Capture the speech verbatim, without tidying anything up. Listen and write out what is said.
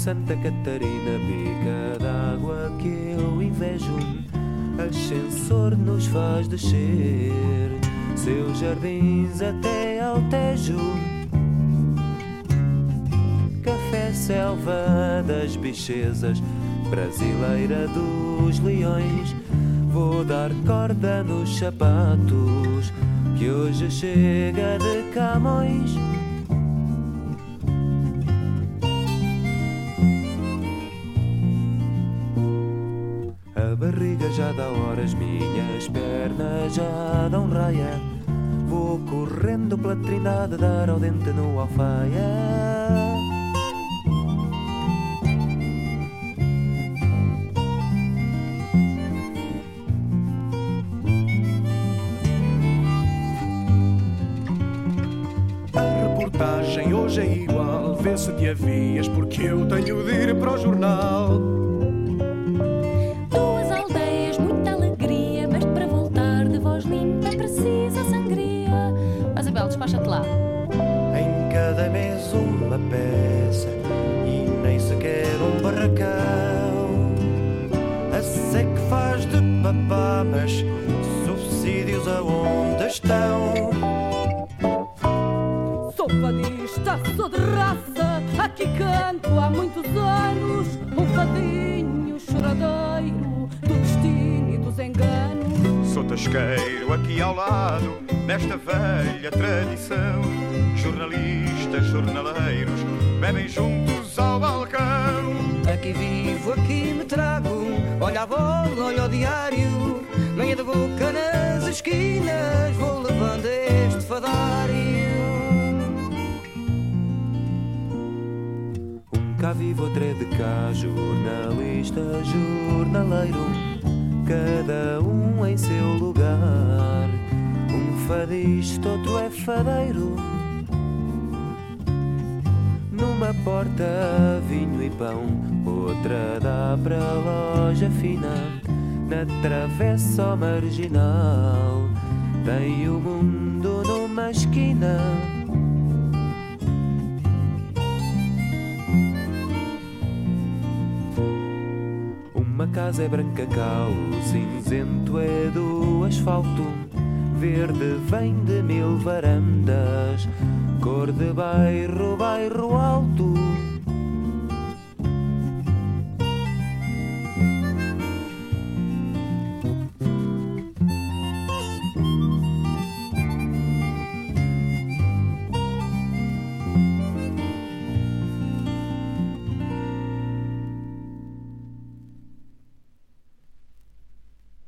Santa Catarina, bica d'água que eu invejo. Ascensor nos faz descer seus jardins até ao Tejo. Café selva das bichezas, brasileira dos leões. Vou dar corda nos sapatos que hoje chega de Camões. A barriga já dá horas, minhas pernas já dão raia. Vou correndo pela Trindade dar ao dente no Alfaia. Hoje é igual, vê se te avias, porque eu tenho de ir para o jornal. Duas aldeias, muita alegria, mas para voltar de voz limpa é precisa sangria. Mas Isabel, despacha-te lá. Em cada mês uma peça e nem sequer um barracão. A SEC faz de papá, mas subsídios aonde estão? Sou fadista, sou de raça, aqui canto há muitos anos. Um fadinho choradeiro do destino e dos enganos. Sou tasqueiro aqui ao lado, nesta velha tradição. Jornalistas, jornaleiros, bebem juntos ao balcão. Aqui vivo, aqui me trago, olha a bola, olha o diário. Manhã de boca nas esquinas, vou levando este fadário. Cá vivo, outro é de cá, jornalista, jornaleiro, cada um em seu lugar. Um fadista, outro é fadeiro. Numa porta, vinho e pão, outra dá para a loja fina. Na travessa ao marginal, tem o mundo numa esquina. Uma casa é branca cá, o cinzento é do asfalto. Verde vem de mil varandas, cor de bairro, bairro alto.